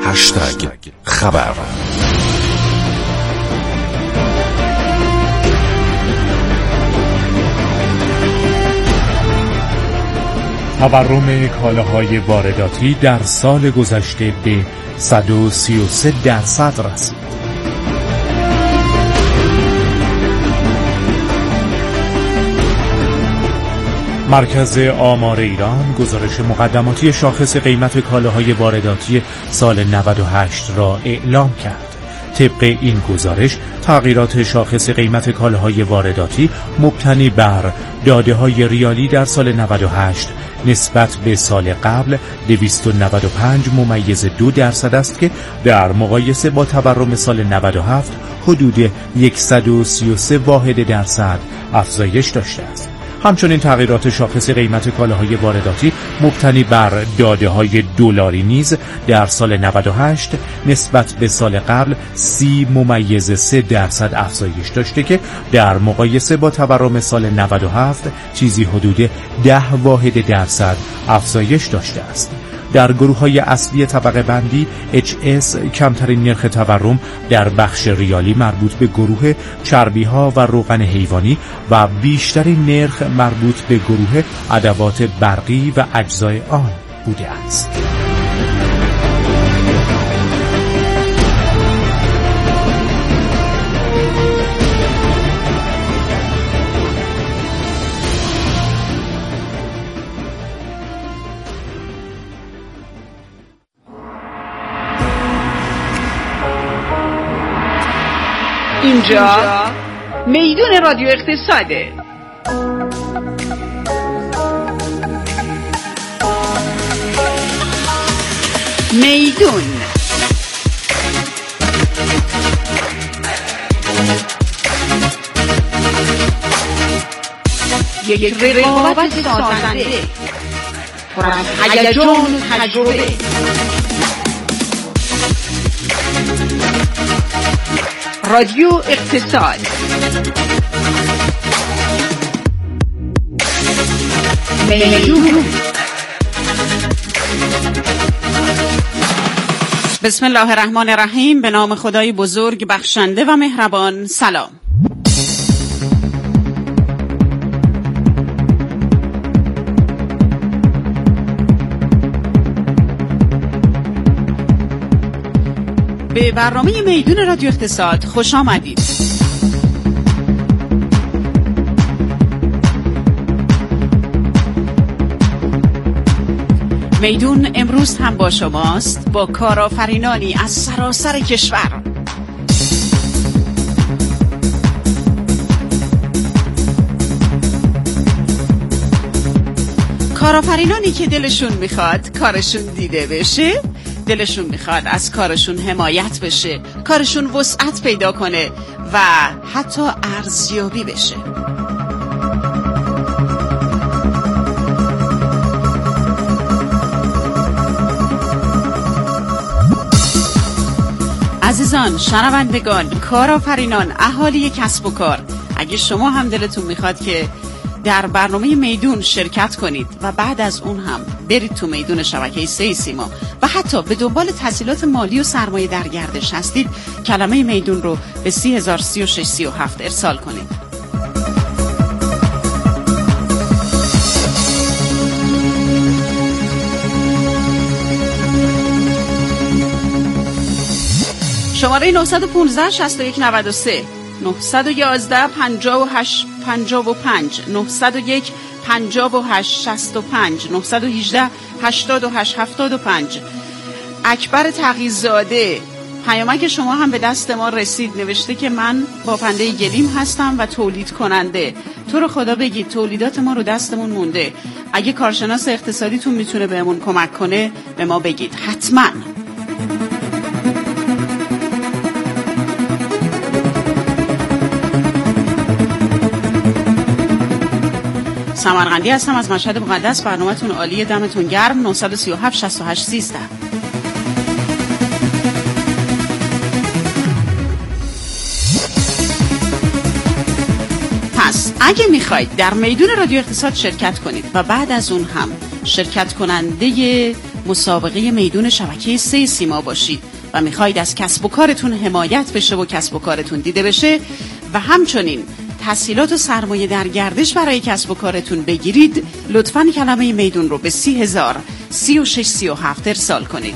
خبر. تورم کالاهای وارداتی در سال گذشته به 133% رسید. مرکز آمار ایران گزارش مقدماتی شاخص قیمت کالاهای وارداتی سال 98 را اعلام کرد. طبق این گزارش تغییرات شاخص قیمت کالاهای وارداتی مبتنی بر داده‌های ریالی در سال 98 نسبت به سال قبل 295.2% است که در مقایسه با تورم سال 97 حدود 133 واحد درصد افزایش داشته است. همچنین تغییرات شاخص قیمت کالاهای وارداتی مبتنی بر داده‌های دلاری نیز در سال 98 نسبت به سال قبل 30.3% افزایش داشته که در مقایسه با تورم سال 97 چیزی حدود 10 واحد درصد افزایش داشته است. در گروه‌های اصلی طبقه بندی HS کمترین نرخ تورم در بخش ریالی مربوط به گروه چربی‌ها و روغن حیوانی و بیشترین نرخ مربوط به گروه ادوات برقی و اجزای آن بوده است. اینجا میدون رادیو اقتصاده. میدون یک رقابت سازنده پر از هیجان و تجربه. رادیو اقتصاد. میدون. بسم الله الرحمن الرحیم. به نام خدای بزرگ بخشنده و مهربان. سلام. به برنامه میدون رادیو اقتصاد خوش آمدید. میدون امروز هم با شماست، با کارآفرینانی از سراسر کشور. کارآفرینانی که دلشون میخواد کارشون دیده بشه، دلشون میخواد از کارشون حمایت بشه، کارشون وسعت پیدا کنه و حتی ارزیابی بشه. عزیزان، شنوندگان، کارآفرینان، اهالی کسب و کار، اگه شما هم دلتون میخواد که در برنامه میدون شرکت کنید و بعد از اون هم برید تو میدون شبکه 3 سیما و حتی به دنبال تسهیلات مالی و سرمایه در گردش هستید، کلمه میدون رو به 303637 ارسال کنید. شماره 915 6193 911 58 55 901 58 65 918 88 75. اکبر تقی‌زاده، پیامک شما هم به دست ما رسید. نوشته که من بافنده گلیم هستم و تولید کننده. تو رو خدا بگید تولیدات ما رو دستمون مونده. اگه کارشناس اقتصادیتون میتونه بهمون کمک کنه به ما بگید حتما. سمرقندی هستم از مشهد مقدس. برنامه‌تون عالیه، دمتون گرم. 937 68 13. پس اگه میخواید در میدون رادیو اقتصاد شرکت کنید و بعد از اون هم شرکت کننده مسابقه میدون شبکه 3 سیما باشید و میخواید از کسب و کارتون حمایت بشه و کسب و کارتون دیده بشه و همچنین تسهیلات و سرمایه در گردش برای کسب و کارتون بگیرید، لطفاً کلمه میدون رو به 30,03637 ارسال کنید.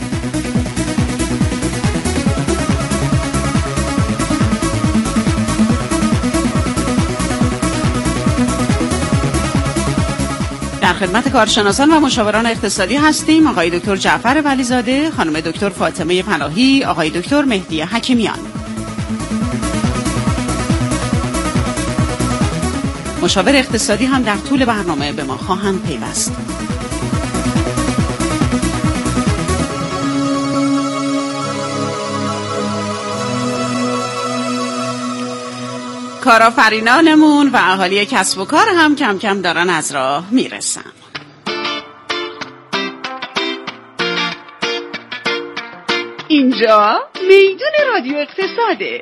در خدمت کارشناسان و مشاوران اقتصادی هستیم. آقای دکتر جعفر ولیزاده، خانم دکتر فاطمه پناهی، آقای دکتر مهدی حکیمیان. مشاور اقتصادی هم در طول برنامه به ما خواهند پیوست. کارآفرینانمون و اهالی کسب و کار هم کم کم دارن از راه میرسن. اینجا میدون رادیو اقتصاده.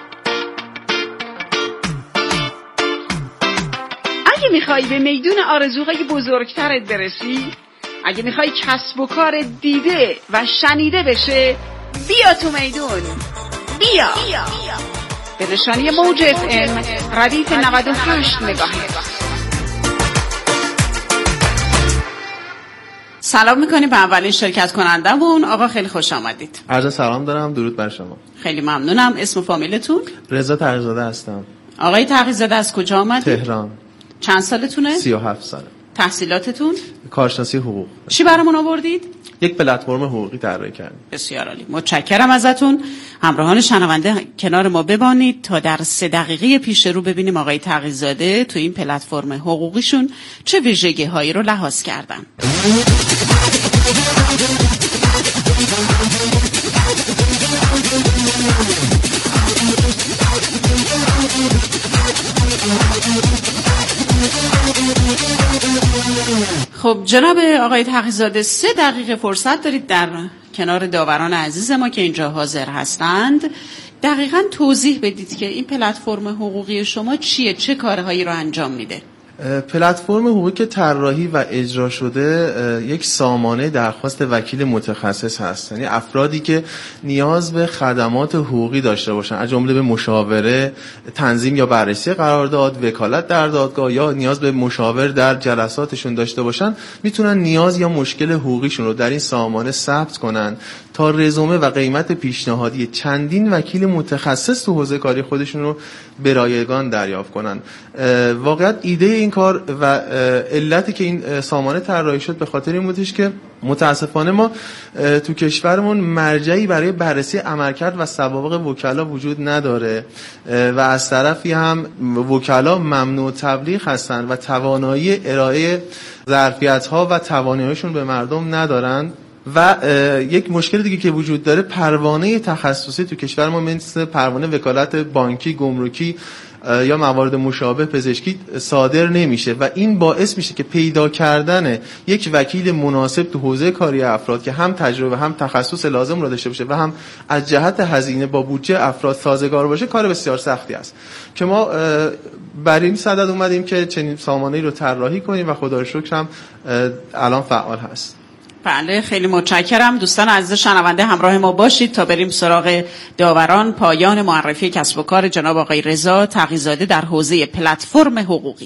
اگه میخوای به میدون آرزوهای بزرگترت برسی، اگه میخوای کسب و کار دیده و شنیده بشه، بیا تو میدون. بیا به نشانی موج FM ردیف 98 مگاهرتز. سلام میکنیم به اولین شرکت کنندمون. آقا خیلی خوش آمدید. عرض سلام دارم، درود بر شما. خیلی ممنونم. اسم و فامیلتون؟ رضا تقی‌زاده هستم. آقای تقی‌زاده از کجا آمدید؟ تهران. چند سالتونه؟ 37 ساله. تحصیلاتتون؟ کارشناسی حقوق. چی برامون آوردید؟ یک پلتفرم حقوقی طراحی کردیم. بسیار عالی. متشکرم ازتون. همراهان شنونده کنار ما بمانید تا در 3 دقیقه پیش رو ببینیم آقای تقی‌زاده تو این پلتفرم حقوقیشون چه ویژگی‌هایی رو لحاظ کردن. خب جناب آقای تقی‌زاده 3 دقیقه فرصت دارید در کنار داوران عزیز ما که اینجا حاضر هستند دقیقاً توضیح بدید که این پلتفرم حقوقی شما چیه، چه کارهایی رو انجام میده؟ پلتفرم حقوقی که طراحی و اجرا شده یک سامانه درخواست وکیل متخصص هست، یعنی افرادی که نیاز به خدمات حقوقی داشته باشن، از جمله به مشاوره، تنظیم یا بررسی قرارداد، وکالت در دادگاه یا نیاز به مشاور در جلساتشون داشته باشن، میتونن نیاز یا مشکل حقوقیشون رو در این سامانه ثبت کنن تا رزومه و قیمت پیشنهادی چندین وکیل متخصص تو حوزه کاری خودشون رو به رایگان دریافت کنن. واقعا ایده این کار و علتی که این سامانه طراحی شد به خاطر این بودش که متاسفانه ما تو کشورمون مرجعی برای بررسی عملکرد و سوابق وکلا وجود نداره و از طرفی هم وکلا ممنوع تبلیغ هستن و توانایی ارائه ظرفیت‌ها و تواناییشون به مردم ندارن. و یک مشکل دیگه که وجود داره، پروانه تخصصی تو کشور ما مثل پروانه وکالت بانکی، گمرکی یا موارد مشابه پزشکی صادر نمیشه و این باعث میشه که پیدا کردن یک وکیل مناسب تو حوزه کاری افراد که هم تجربه هم تخصص لازم رو داشته باشه و هم از جهت هزینه با بودجه افراد سازگار باشه کار بسیار سختی است که ما بر این صدد اومدیم که چنین سامانه‌ای رو طراحی کنیم و خدا رو شکر هم الان فعال هست. بله خیلی متشکرم. دوستان عزیز شنونده همراه ما باشید تا بریم سراغ داوران. پایان معرفی کسب و کار جناب آقای رضا تقی‌زاده در حوزه پلتفرم حقوقی.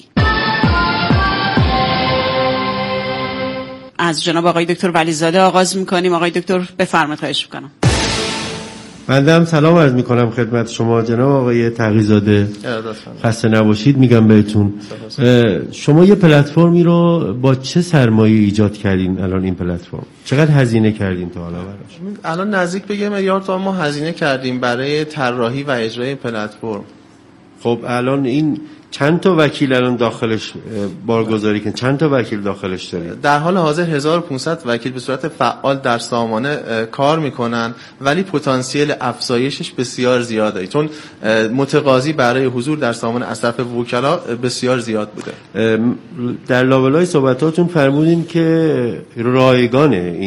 از جناب آقای دکتر ولیزاده آغاز می‌کنیم. آقای دکتر بفرمایید، خواهش می‌کنم. بنده هم سلام عرض می‌کنم خدمت شما جناب آقای تقی‌زاده. خسته نباشید میگم بهتون. شما یه پلتفرمی رو با چه سرمایه ایجاد کردین؟ الان این پلتفرم چقدر هزینه کردین تا حالا براش؟ الان نزدیک به 1 میلیارد تومان ما هزینه کردیم برای طراحی و اجرای پلتفرم. خب الان این چند تا وکیل الان داخلش بارگذاری کردن؟ چند تا وکیل داخلش دارید؟ در حال حاضر 1500 وکیل به صورت فعال در سامانه کار میکنن، ولی پتانسیل افزایشش بسیار زیاده چون متقاضی برای حضور در سامانه از طرف وکلا بسیار زیاد بوده. در لابلای صحبتاتون فرمودین که رایگانه این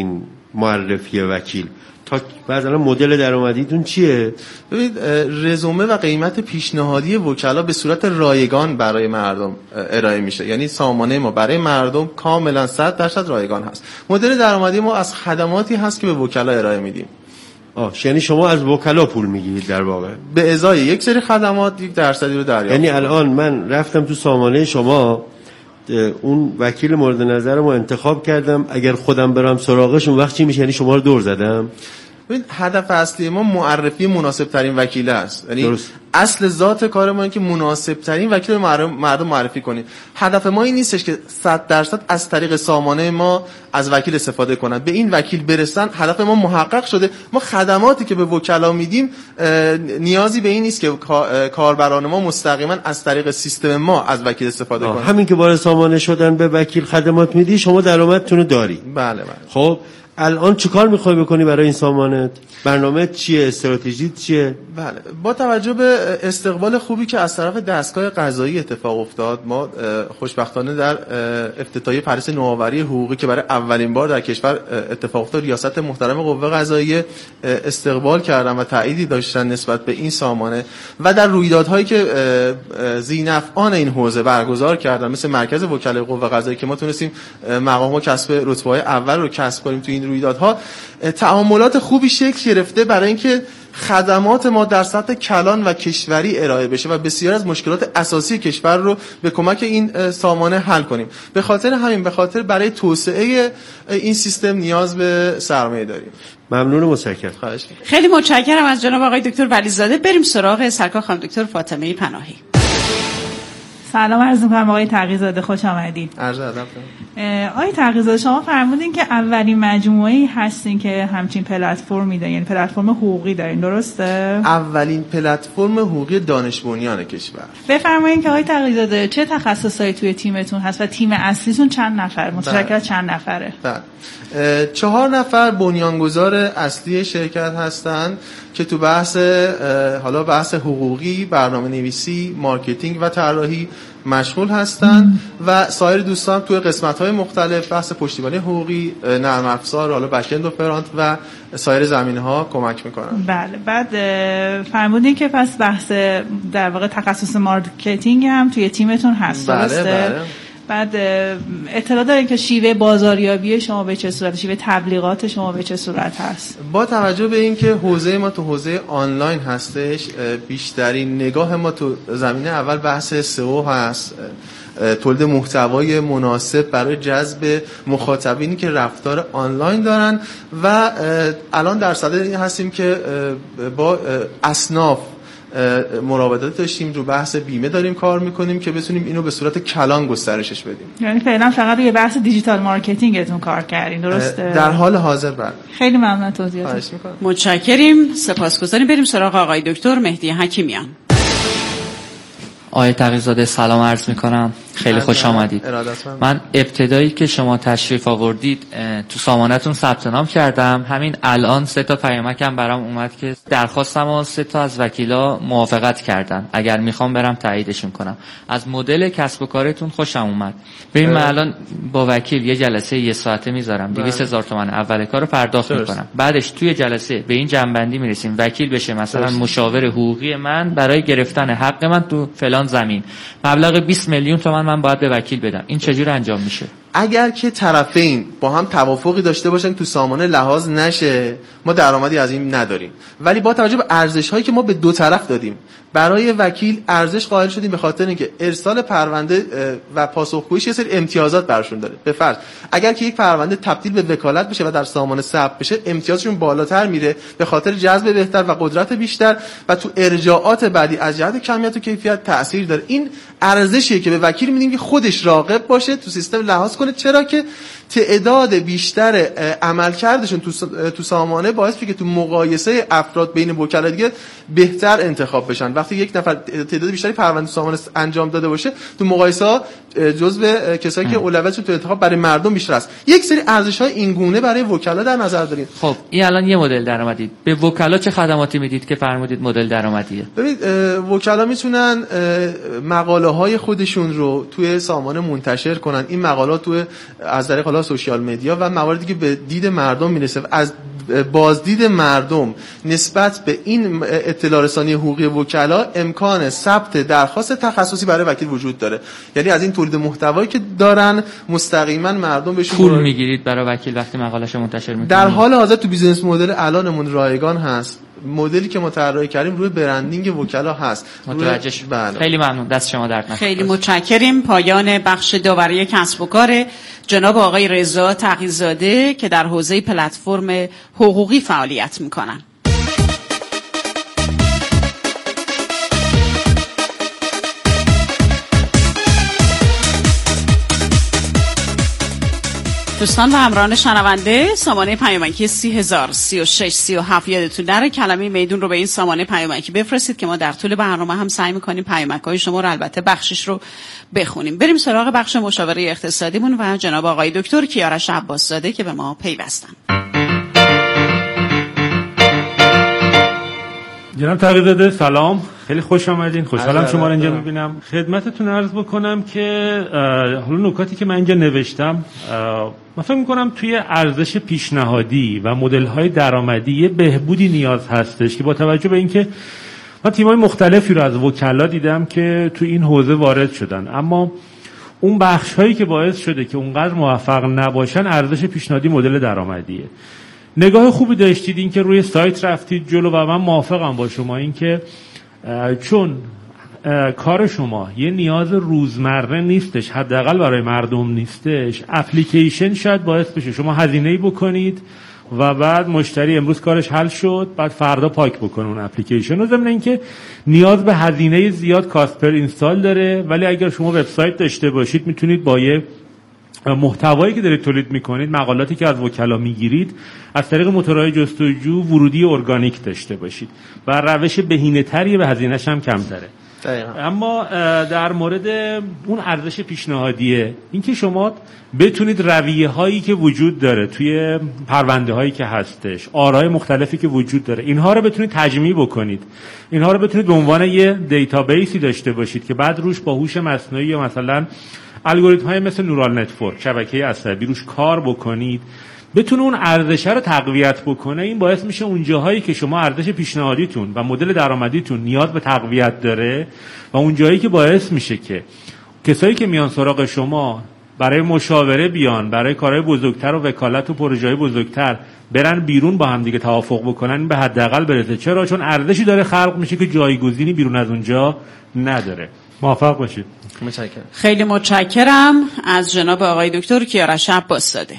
معرفی وکیل؟ تا مثلا مدل درآمدیتون چیه؟ ببینید رزومه و قیمت پیشنهادی وکلا به صورت رایگان برای مردم ارائه میشه، یعنی سامانه ما برای مردم کاملا 100% رایگان هست. مدل درآمدی ما از خدماتی هست که به وکلا ارائه میدیم. یعنی شما از وکلا پول میگیرید در واقع به ازای یک سری خدمات 1% رو دریافت. یعنی الان من رفتم تو سامانه شما، اون وکیل مورد نظرم رو انتخاب کردم، اگر خودم برم سراغش اون وقت چی میشه؟ یعنی شما رو دور زدم. هدف اصلی ما معرفی مناسب ترین وکیل است، یعنی درست. اصل ذات کار ما اینه که مناسب ترین وکیل مردم معرفی کنیم. هدف ما این نیستش که 100% از طریق سامانه ما از وکیل استفاده کنن، به این وکیل برسن. هدف ما محقق شده. ما خدماتی که به وکلا میدیم نیازی به این نیست که کاربران ما مستقیما از طریق سیستم ما از وکیل استفاده کنن. همین که وارد سامانه شدن به وکیل خدمات میدی، شما درآمدتون رو داری. بله. خب الان چیکار میخوای بکنی برای این سامانه؟ برنامه چیه؟ استراتژی چیه؟ بله، با توجه به استقبال خوبی که از طرف دستگاه قضایی اتفاق افتاد، ما خوشبختانه در افتتاحیه پرهیز نوآوری حقوقی که برای اولین بار در کشور اتفاق افتاد، ریاست محترم قوه قضاییه استقبال کردن و تأییدی داشتن نسبت به این سامانه و در رویدادهایی که ذی‌نفعان این حوزه برگزار کردن، مثل مرکز وکلای قوه قضاییه که ما تونستیم مقام و کسب رتبه‌های اول رو کسب کنیم تو این رویدادها، تعاملات خوبی شکل گرفته برای اینکه خدمات ما در سطح کلان و کشوری ارائه بشه و بسیار از مشکلات اساسی کشور رو به کمک این سامانه حل کنیم. به خاطر برای توسعه این سیستم نیاز به سرمایه داریم. ممنون و متشکرم. خواهش می‌کنم. خیلی متشکرم از جناب آقای دکتر ولیزاده. بریم سراغ سرکار خانم دکتر فاطمه پناهی. سلام عرض می‌کنم آقای تقی‌زاده، خوش آمدید. عرض ادب. آقای تقی‌زاده، شما فرمودین که اولین مجموعه‌ای هستین که همچین پلتفرمی دارین، یعنی پلتفرم حقوقی دارین، درسته؟ اولین پلتفرم حقوقی دانش بنیان کشور. بفرمایید که آقای تقی‌زاده چه تخصصایی توی تیمتون هست و تیم اصلیتون چند نفر، متشکل از چند نفره؟ بله. 4 نفر بنیانگذار اصلی شرکت هستند که تو بحث حقوقی، برنامه‌نویسی، مارکتینگ و طراحی مشغول هستند و سایر دوستان توی قسمت‌های مختلف بحث پشتیبانی حقوقی، نرم افزار، بک‌اند و فرانت و سایر زمینه‌ها کمک می‌کنن. بله. بعد فرمودین که پس بحث در واقع تخصص مارکتینگ هم توی تیمتون هست، درسته؟ بله. بعد اطلاع دارین که شیوه بازاریابی شما به چه صورت، شیوه تبلیغات شما به چه صورت هست؟ با توجه به اینکه حوزه ما تو حوزه آنلاین هستش، بیشترین نگاه ما تو زمینه اول بحث سئو هست، تولید محتوای مناسب برای جذب مخاطبینی که رفتار آنلاین دارن و الان در صدد این هستیم که با اصناف مراودات داشتیم، رو بحث بیمه داریم کار میکنیم که بتونیم اینو به صورت کلان گسترشش بدیم. یعنی فعلا فقط روی بحث دیجیتال مارکتینگتون کار کردین، درسته؟ در حال حاضر بله. خیلی ممنون توضیحاتتون. متشکریم، سپاسگزاریم. بریم سراغ آقای دکتر مهدی حکیمیان. آقای تقی‌زاده سلام عرض میکنم، خیلی خوش آمدید. من ابتدایی که شما تشریف آوردید تو سامانتون ثبت نام کردم، همین الان 3 تا پیامکم برام اومد که درخواستمو 3 تا از وکیلا موافقت کردن، اگر میخوام برم تاییدشون کنم. از مدل کسب و کارتون خوشم اومد. ببین من الان با وکیل یه جلسه 1 ساعته میذارم، 200,000 تومان اول کارو پرداخت میکنم، بعدش توی جلسه به این جنبندی میرسیم وکیل بشه مثلا مشاور حقوقی من برای گرفتن حق من تو فلان زمین، مبلغ 20 میلیون تومان من باید به وکیل بدم. این چجور انجام میشه؟ اگر که طرفین با هم توافقی داشته باشن تو سامانه لحاظ نشه، ما درآمدی از این نداریم، ولی با توجه به ارزش هایی که ما به دو طرف دادیم برای وکیل ارزش قائل شدیم، به خاطر اینکه ارسال پرونده و پاسخگوییش یه سری امتیازات براشون داره. به فرض اگر که یک پرونده تبدیل به وکالت بشه و در سامانه ثبت بشه، امتیازشون بالاتر میره به خاطر جذب بهتر و قدرت بیشتر و تو ارجاعات بعدی از جهت کمیت و کیفیت تأثیر داره. این ارزشیه که به وکیل میدیم که خودش راغب باشه تو سیستم لحاظ کنه، چرا که تعداد بیشتر عملکردشون تو سامانه باعث میشه که تو مقایسه افراد بین وکلا دیگه بهتر انتخاب بشن. وقتی یک نفر تعداد بیشتری پرونده تو سامانه انجام داده باشه، تو مقایسه ها جزو کسایی که اولویتشون تو انتخاب برای مردم بیشتر است. یک سری ارزش‌های این گونه برای وکلا در نظر داریم. خب این الان یه مدل درآمدی، به وکلا چه خدماتی میدید که فرمودید مدل درآمدیه؟ ببینید وکلا میتونن مقاله های خودشون رو توی سامانه منتشر کنن. این مقالات توی از طریق حالا سوشیال مدیا و مواردی که به دید مردم میرسه. از بازدید مردم نسبت به این اطلاع رسانی حقوقی وکلا امکان ثبت درخواست تخصصی برای وکیل وجود داره. یعنی از این تولید محتوایی که دارن مستقیما مردم بهشون پول میگیرید برای وکیل وقتی مقاله‌شو منتشر میکنید؟ در حال حاضر تو بیزنس مدل الانمون رایگان هست. مدلی که ما طراحی کردیم روی برندینگ وکلا هست. متوجه شدم. خیلی ممنون، دست شما درد نکنه. خیلی متشکریم. پایان بخش داوری کسب و کار جناب آقای رضا تقی‌زاده که در حوزه پلتفرم حقوقی فعالیت میکنن. دوستان و همراهان شنونده، سامانه پیامکی 30,000 36 37 یادتون نره کلمه میدون رو به این سامانه پیامکی بفرستید که ما در طول برنامه هم سعی می‌کنیم پیامک‌های شما رو البته بخشش رو بخونیم. بریم سراغ بخش مشاوره اقتصادیمون و جناب آقای دکتر کیارش عباس‌زاده که به ما پیوستن. جناب تقی‌زاده سلام، خیلی خوش آمدین. خوشحالم شما رو اینجا می‌بینم. خدمتتون عرض بکنم که حالا نکاتی که من اینجا نوشتم، من فکر می‌کنم توی ارزش پیشنهادی و مدل‌های درآمدی یه بهبودی نیاز هستش که با توجه به اینکه من تیم‌های مختلفی رو از وکلا دیدم که توی این حوزه وارد شدن، اما اون بخش‌هایی که باعث شده که اونقدر موفق نباشن ارزش پیشنهادی مدل درآمدیه. نگاه خوبی داشتید این که روی سایت رفتید جلو و من موافقم با شما این که چون کار شما یه نیاز روزمره نیستش، حداقل برای مردم نیستش، اپلیکیشن شاید باعث بشه شما هزینه‌ای بکنید و بعد مشتری امروز کارش حل شد بعد فردا پاک بکنه اون اپلیکیشن رو، ضمن اینکه نیاز به هزینه زیاد کاست پر اینستال داره. ولی اگر شما وبسایت داشته باشید میتونید با یه محتوایی که دارید تولید میکنید، مقالاتی که از وکلا میگیرید، از طریق موتورهای جستجو ورودی ارگانیک داشته باشید و روش بهینه‌تری به هزینه‌ش هم کمتره. اما در مورد اون ارزش پیشنهادیه، اینکه شما بتونید رویه هایی که وجود داره توی پرونده هایی که هستش، آرای مختلفی که وجود داره، اینها رو بتونید تجمیع بکنید، اینها رو بتونید به عنوان یه دیتابیسی داشته باشید که بعد روش با هوش مصنوعی یا مثلا الگوریتم های مثل نورال نتورک، شبکه عصبی روش کار بکنید، بتونه اون ارزش رو تقویت بکنه. این باعث میشه اون جاهایی که شما ارزش پیشنهادیتون و مدل درآمدیتون نیاز به تقویت داره و اون جایی که باعث میشه که کسایی که میان سراغ شما برای مشاوره بیان، برای کارهای بزرگتر و وکالت و پروژه‌های بزرگتر برن بیرون با هم دیگه توافق بکنن، به حداقل برسه. چرا؟ چون ارزشی داره خلق میشه که جایگزینی بیرون از اونجا نداره. موفق باشید. متشکرم. خیلی متشکرم از جناب آقای دکتر کیارش عباس‌زاده.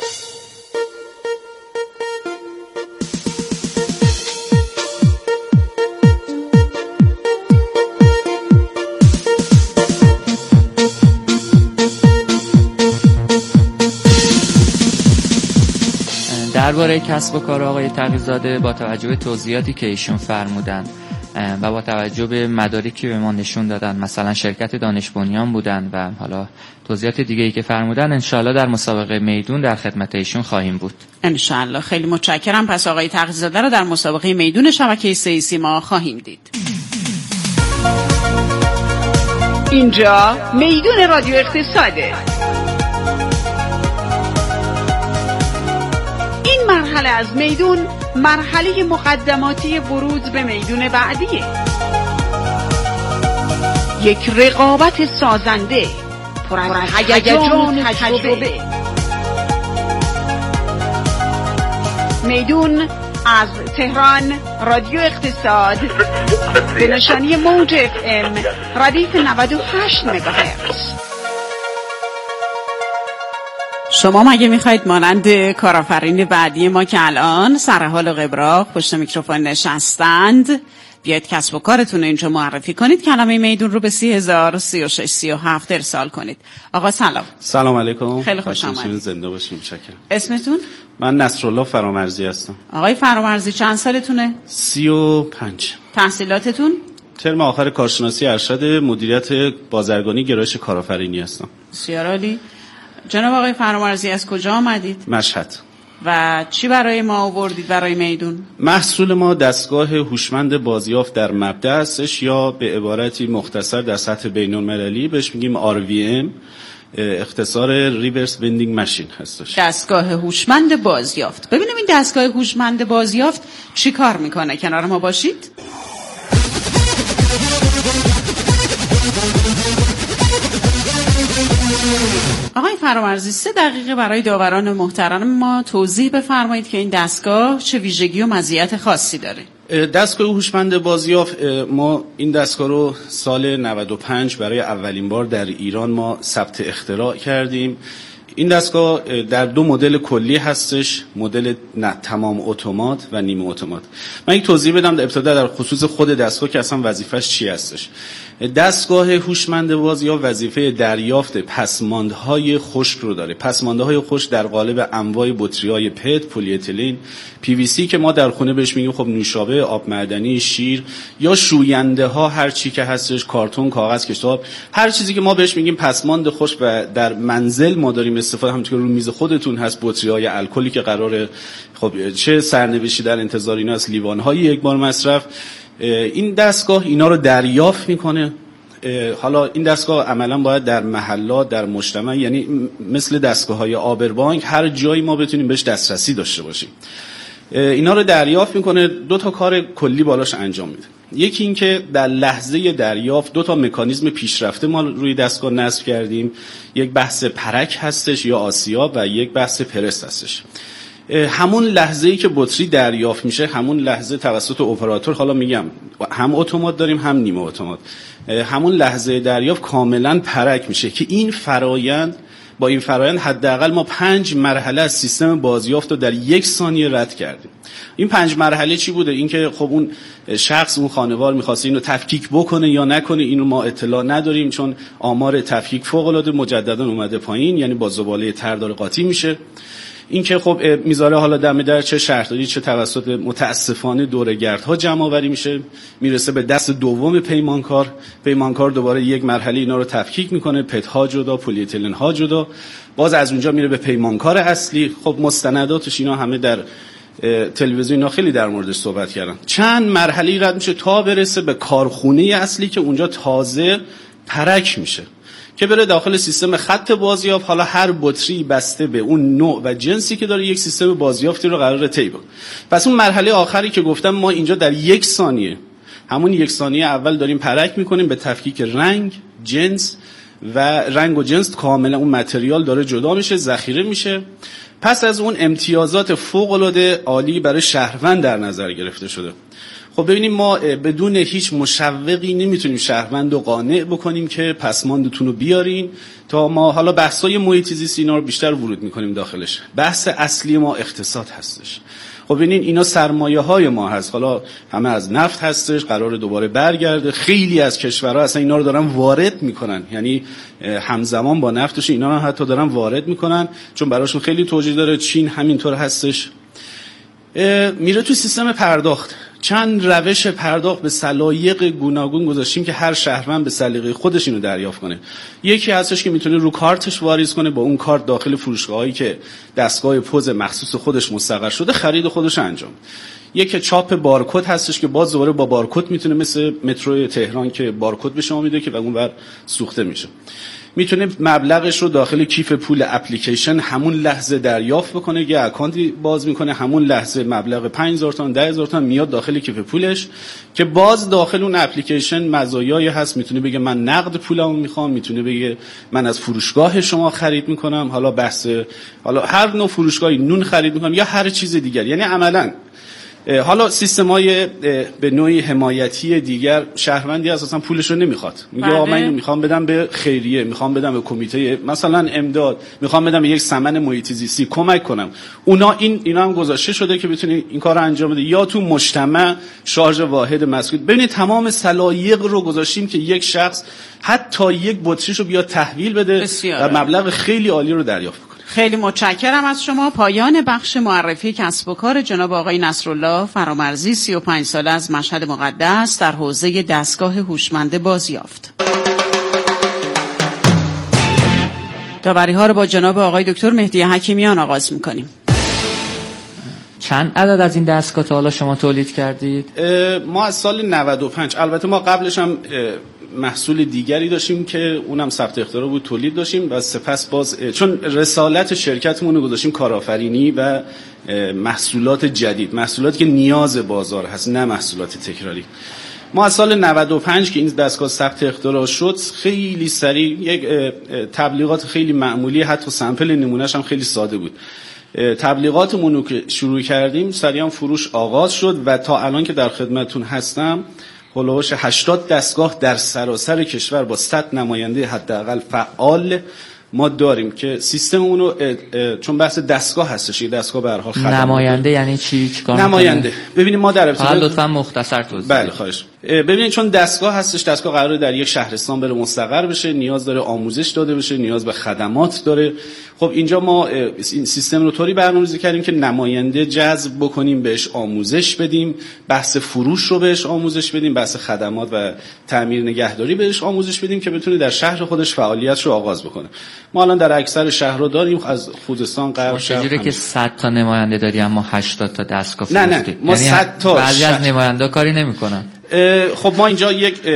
درباره کسب و کار آقای تقی‌زاده با توجه به توضیحاتی که ایشون فرمودن و با توجه به مدارکی به ما نشون دادن، مثلا شرکت دانش بنیان بودن و حالا توضیحات دیگه‌ای که فرمودن، انشالله در مسابقه میدون در خدمت ایشون خواهیم بود. انشالله. خیلی متشکرم. پس آقای تقی‌زاده رو در مسابقه میدون شبکه سی‌سی ما خواهیم دید. اینجا میدون رادیو اقتصاده. این مرحله از میدون مرحله مقدماتی ورود به میدون بعدیه. یک رقابت سازنده پر از هیجان و تجربه. میدون از تهران رادیو اقتصاد به نشانی موج FM ردیف 98 مگاهرتز. شما مگه میخواید مانند کارآفرین بعدی ما که الان سر حال و قبراق پشت میکروفون نشستند بیاید کسب و کارتون اینجا معرفی کنید، کلمه میدون رو به 30,000 36 37 ارسال کنید. آقا سلام. سلام علیکم. خیلی خوش آمدید. زنده باشید. متشکرم. اسمتون؟ من نصرالله فرامرزی هستم. آقای فرامرزی چند سالتونه؟ 35. تحصیلاتتون؟ ترم آخر کارشناسی ارشد مدیریت بازرگانی گرایش کارآفرینی هستم. بسیار عالی. جناب آقای فرامرزی از کجا آمدید؟ مشهد. و چی برای ما آوردید برای میدون؟ محصول ما دستگاه هوشمند بازیافت در مبدأ هستش، یا به عبارتی مختصر در سطح بین‌المللی بهش میگیم RVM، اختصار ریورس وندینگ ماشین هستش. دستگاه هوشمند بازیافت. ببینیم این دستگاه هوشمند بازیافت چی کار میکنه. کنار ما باشید. آقای فرامرزی 3 دقیقه برای داوران محترم ما توضیح بفرمایید که این دستگاه چه ویژگی و مزیت خاصی داره. دستگاه هوشمند بازیافت، ما این دستگاه رو سال 95 برای اولین بار در ایران ما ثبت اختراع کردیم. این دستگاه در 2 مدل کلی هستش، مدل تمام اتومات و نیمه اتومات. من یک توضیح بدم در ابتدا در خصوص خود دستگاه که اصلا وظیفش چی هستش. دستگاه هوشمند بازیافت وظیفه دریافت پسماندهای خشک رو داره. پسماندهای خشک در قالب انواع بطری‌های پت، پلی اتیلن، پی وی سی که ما در خونه بهش میگیم خب نوشابه، آب معدنی، شیر یا شوینده ها، هر چی که هستش، کارتون، کاغذ، کتاب، هر چیزی که ما بهش میگیم پسماند خشک و در منزل ما داریم استفاده، همونطور که رو میز خودتون هست، بطری‌های الکلی که قراره خب چه سرنوشتی در انتظار اینا است، لیوان‌های یک بار مصرف. این دستگاه اینا رو دریافت میکنه. حالا این دستگاه عملا باید در محلات، در مجتمع، یعنی مثل دستگاه‌های آبربانک هر جایی ما بتونیم بهش دسترسی داشته باشیم. اینا رو دریافت میکنه. 2 تا کار کلی بالاش انجام میده. یکی این که در لحظه دریافت 2 تا مکانیزم پیشرفته ما روی دستگاه نصب کردیم. یک بحث پرک هستش یا آسیاب و یک بحث پرس هستش. همون لحظه‌ای که بطری دریافت میشه، همون لحظه توسط اپراتور، حالا میگم هم اتومات داریم هم نیمه اتومات، همون لحظه دریافت کاملا پرک میشه که این فرایند، با این فرایند حداقل ما 5 مرحله از سیستم بازیافت رو در 1 ثانیه رد کردیم. این 5 مرحله چی بوده؟ اینکه خب اون شخص، اون خانوار می‌خواسته اینو تفکیک بکنه یا نکنه، اینو ما اطلاع نداریم چون آمار تفکیک فوق‌العاده مجددا اومده پایین، یعنی با زباله تر داره قاطی میشه. این که خب میذاره حالا دم در چه شهرداری چه توسط متاسفانه دوره‌گردها جمع آوری میشه، میرسه به دست دوم پیمانکار دوباره یک مرحله اینا رو تفکیک میکنه، پت‌ها جدا، پلی اتیلن ها جدا، باز از اونجا میره به پیمانکار اصلی. خب مستنداتش اینا همه در تلویزیون اینا خیلی در موردش صحبت کردن. چند مرحله رد میشه تا برسه به کارخونه اصلی که اونجا تازه پرک میشه که بره داخل سیستم خط بازیافت. حالا هر بطری بسته به اون نوع و جنسی که داره یک سیستم بازیافتی رو قراره طی کنه. پس اون مرحله آخری که گفتم ما اینجا در 1 ثانیه، همون 1 ثانیه اول داریم پرک میکنیم به تفکیک رنگ، جنس و رنگ و جنس کاملا اون متریال داره جدا میشه، ذخیره میشه. پس از اون امتیازات فوق العاده عالی برای شهروند در نظر گرفته شده. خب ببینیم ما بدون هیچ مشوقی نمیتونیم شهروند رو قانع بکنیم که پسماندتون رو بیارین تا ما حالا بحثای محیط زیست اینا رو بیشتر ورود میکنیم داخلش. بحث اصلی ما اقتصاد هستش. خب ببینین اینا سرمایه های ما هست، حالا همه از نفت هستش، قراره دوباره برگرده. خیلی از کشورها اصلا اینا رو دارن وارد میکنن، یعنی همزمان با نفتش اینا رو حتی دارن وارد میکنن چون براشون خیلی توجیه داره. چین همینطور هستش. میره تو سیستم پرداخت. چند روش پرداخت به سلایق گوناگون گذاشتیم که هر شهروند به سلیقه خودش اینو دریافت کنه. یکی هستش که میتونه رو کارتش واریز کنه، با اون کارت داخل فروشگاهایی که دستگاه پوز مخصوص خودش مستقر شده خرید خودش انجام. یکی چاپ بارکد هستش که باز دوباره با بارکد میتونه مثل مترو تهران که بارکد به شما میده که اون بر سوخته میشه. میتونه مبلغش رو داخل کیف پول اپلیکیشن همون لحظه دریافت بکنه، یه اکانتی باز میکنه، همون لحظه مبلغ 5000 تومان 10000 تومان میاد داخل کیف پولش که باز داخل اون اپلیکیشن مزایایی هست. میتونه بگه من نقد پولمو میخوام، میتونه بگه من از فروشگاه شما خرید میکنم، حالا بحث حالا هر نوع فروشگاهی نون خرید میکنم یا هر چیز دیگر. یعنی عملاً حالا سیستم‌های به نوعی حمایتی دیگر شهروندی اساسا پولش رو نمیخواد، میگه آقا من اینو میخوام بدم به خیریه، میخوام بدم به کمیته مثلا امداد، میخوام بدم به یک سمن محیط زیستی کمک کنم. اینا هم گذاشته شده که بتونی این کارو انجام بده. یا تو مجتمع شارژ واحد مسکوت. ببینید تمام سلایق رو گذاشتیم که یک شخص حتی یک بطریشو بیاد تحویل بده و مبلغ خیلی عالی رو دریافت کنه. خیلی متشکرم از شما. پایان بخش معرفی کسب و کار جناب آقای نصرالله فرامرزی، 35 ساله از مشهد مقدس در حوزه دستگاه هوشمند بازیافت. داوری ها رو با جناب آقای دکتر مهدی حکیمیان آغاز می‌کنیم. چند عدد از این دستگاه تا حالا شما تولید کردید؟ ما از سال 95، البته ما قبلش هم محصول دیگری داشتیم که اونم ثبت اختراع بود، تولید داشتیم و سپس باز چون رسالت شرکتمون رو گذاشتیم کارآفرینی و محصولات جدید، محصولاتی که نیاز بازار هست، نه محصولات تکراری. ما از سال 95 که این دستگاه ثبت اختراع شد خیلی سریع یک تبلیغات خیلی معمولی، حتی سمپل نمونهش هم خیلی ساده بود. تبلیغاتمون رو که شروع کردیم سریعا فروش آغاز شد و تا الان که در خدمتتون هستم هولوش 80 دستگاه در سراسر کشور با 100 نماینده حداقل فعال ما داریم که سیستممون رو چون بحث دستگاه هستش، دستگاه به هر حال خدمات نماینده یعنی چی؟ چیکار نماینده؟ ببینید ما در ابتدا لطفا مختصر توضیح. بله خواهش. ببینید چون دستگاه هستش، دستگاه قراره در یک شهرستان بره مستقر بشه، نیاز داره آموزش داده بشه، نیاز به خدمات داره. خب اینجا ما این سیستم رو طوری برنامه‌ریزی کردیم که نماینده جذب بکنیم، بهش آموزش بدیم، بحث فروش رو بهش آموزش بدیم، بحث خدمات و تعمیر نگهداری بهش آموزش بدیم که بتونه در شهر خودش فعالیتش رو آغاز بکنه. ما الان در اکثر شهرها داریم، از خوزستان، غرب، شرق. چجوریه که 100 تا نماینده داری اما 80 تا دستگاه نه ما 100 تا بعضی از نماینده کاری نمی‌کنن. خب ما اینجا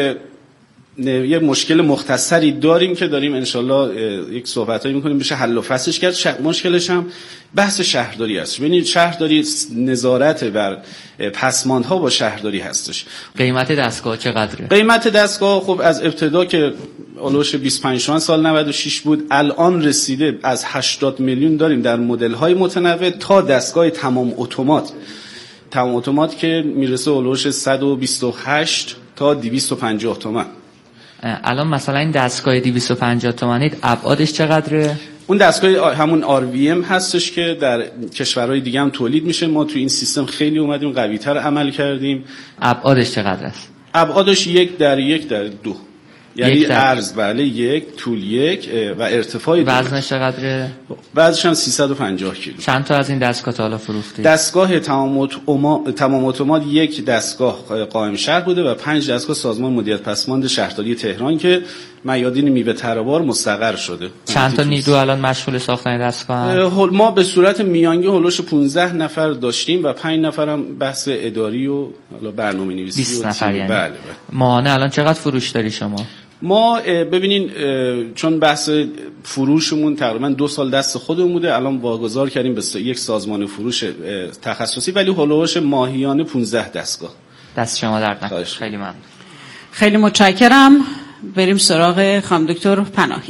یک مشکل مختصری داریم که داریم انشالله یک صحبتایی میکنیم بشه حل و فصلش کرد. مشکلش هم بحث شهرداری است. ببینید شهرداری نظارت بر پسماندها با شهرداری هستش. قیمت دستگاه چقدره؟ قیمت دستگاه خب از ابتدا که اولوش 25 سال 96 بود الان رسیده از 80 میلیون داریم در مدل‌های متنوع تا دستگاه تمام اتومات که میرسه اولوش 128 تا 250 تومان. الان مثلا این دستگاه 250 تومانی ابعادش چقدره؟ اون دستگاه همون RVM هستش که در کشورهای دیگه هم تولید میشه. ما تو این سیستم خیلی اومدیم قوی‌تر عمل کردیم. ابعادش چقدر است؟ ابعادش 1 در 1 در 2. یعنی عرض بله 1، طول 1 و ارتفاع 2. وزنش چقدره؟ وزنش هم 350 کیلو. چند تا از این دستگاه تا حالا فروختید؟ دستگاه تمام اتومات 1 دستگاه قائم شهر بوده و 5 دستگاه سازمان مدیریت پسماند شهرداری تهران که میادین میوه ترابار مستقر شده. چند تا نیرو الان مشغول ساختن دستگاه؟ ما به صورت میانگین هولوش 15 نفر داشتیم و 5 نفرم بحث اداری و حالا برنامه‌نویسی 20 نفر یعنی. بله. ماهانه الان چقدر فروش داری شما؟ ما ببینین چون بحث فروشمون تقریبا 2 سال دست خودمون بوده، الان واگذار کردیم به یک سازمان فروش تخصصی، ولی هولوش ماهیانه 15 دستگاه. دست شما درد نکنه. خیلی ممنون. خیلی متشکرم. بریم سراغ خانم دکتر پناهی.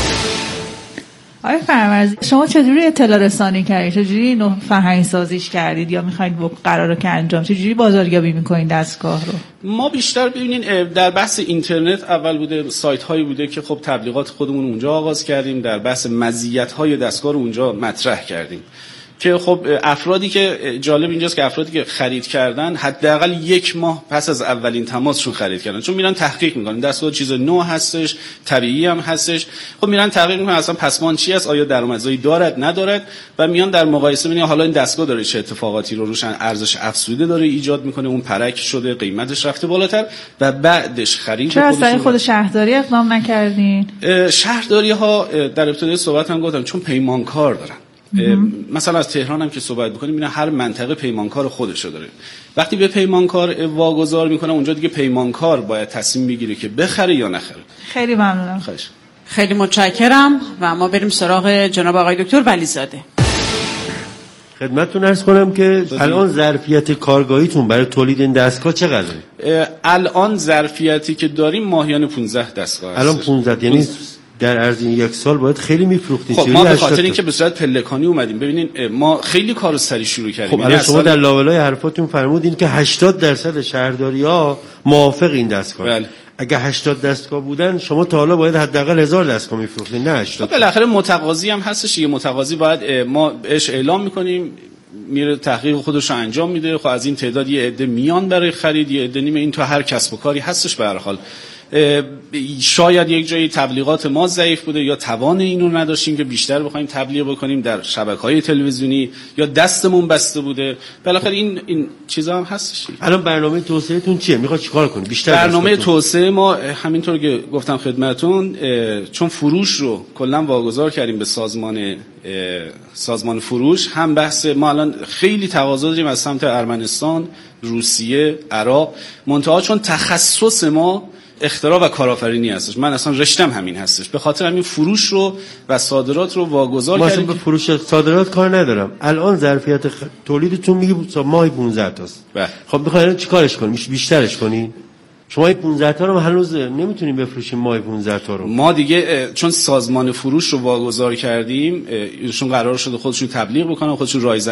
آقای فرمرزی شما چجوری اطلاع رسانی کردید؟ چجوری اینو فرهنگ سازیش کردید یا میخواید قراره که انجام؟ چجوری بازاریابی میکنید دستگاه رو؟ ما بیشتر ببینین در بحث اینترنت اول بوده، سایت هایی بوده که خب تبلیغات خودمون اونجا آغاز کردیم، در بحث مزیت های دستگاه رو اونجا مطرح کردیم که خب افرادی که جالب اینجاست که افرادی که خرید کردن حداقل 1 ماه پس از اولین تماسشون خرید کردن، چون میرن تحقیق میکنن دستگاه چیز نو هستش، طبیعی هم هستش، خب میرن تحقیق میکنن اصلا پسمان چی است، آیا درآمدزایی دارد ندارد و میان در مقایسه میبینن حالا این دستگاه داره چه اتفاقاتی رو روش ارزش افزوده داره ایجاد میکنه، اون پرک شده، قیمتش رفته بالاتر و بعدش خرید. چرا از خود شهرداری اقدام نکردین؟ شهرداری ها در ابتدای صحبت هم گفتم چون پیمانکار دارن. مثلا از تهران هم که صحبت بکنیم میبینن هر منطقه پیمانکار خودشو داره. وقتی به پیمانکار واگذار میکنه اونجا دیگه پیمانکار باید تصمیم بگیره که بخره یا نخره. خیلی ممنونم. خواهش. خیلی متشکرم و ما بریم سراغ جناب آقای دکتر ولیزاده. خدمتتون عرض کنم که الان ظرفیت کارگاهیتون برای تولید این دستگاه چقدره؟ الان ظرفیتی که داریم ماهیانه 15 دستگاه هست. الان 15 یعنی در عرض این 1 سال باید خیلی میفروختین. خب ما به خاطر اینکه به صورت پلکانی اومدیم، ببینین ما خیلی کارو سری شروع کردیم. خب الان شما در لابلای حرفاتون فرمودین که 80% شهرداری‌ها موافق این دستگاه. بله. اگه 80 دستگاه بودن شما تا حالا باید حداقل 1000 دستگاه میفروختین، نه 80. خب بالاخره متقاضی هم هستش، یه متقاضی باید ما بهش اعلام میکنیم، میره تحقیق خودش رو انجام میده. خب از این تعداد یه عده میان برای خرید، یه عده نیمه. این تو هر کسب و کاری هستش. به هر حال شاید یک جایی تبلیغات ما ضعیف بوده یا توان اینو نداشتیم که بیشتر بخوایم تبلیغ بکنیم در شبکه‌های تلویزیونی یا دستمون بسته بوده. بالاخره این چیزا هم هستش. الان برنامه توسعه‌تون چیه؟ میخواد چیکار کنید بیشتر؟ برنامه توسعه ما همینطور که گفتم خدمتتون، چون فروش رو کلا واگذار کردیم به سازمان فروش، هم بحث ما الان خیلی تقاضا داریم از سمت ارمنستان، روسیه، عراق، منتها چون تخصص ما اختراع و کارآفرینی هستش. من اصلا رشتم همین هستش، به خاطر همین فروش رو و صادرات رو واگذار کردیم. به فروش صادرات کار ندارم. الان ظرفیت تولیدتون میگه ماهی 15 تاست. خب میخواین چیکارش کنین؟ بیشترش کنین؟ شما این 15 تا رو هنوز نمیتونیم بفروشیم ماه 15 تا رو. ما دیگه چون سازمان فروش رو واگذار کردیم، ایشون قرار شده خودشون تبلیغ بکنن، خودشون رایزنی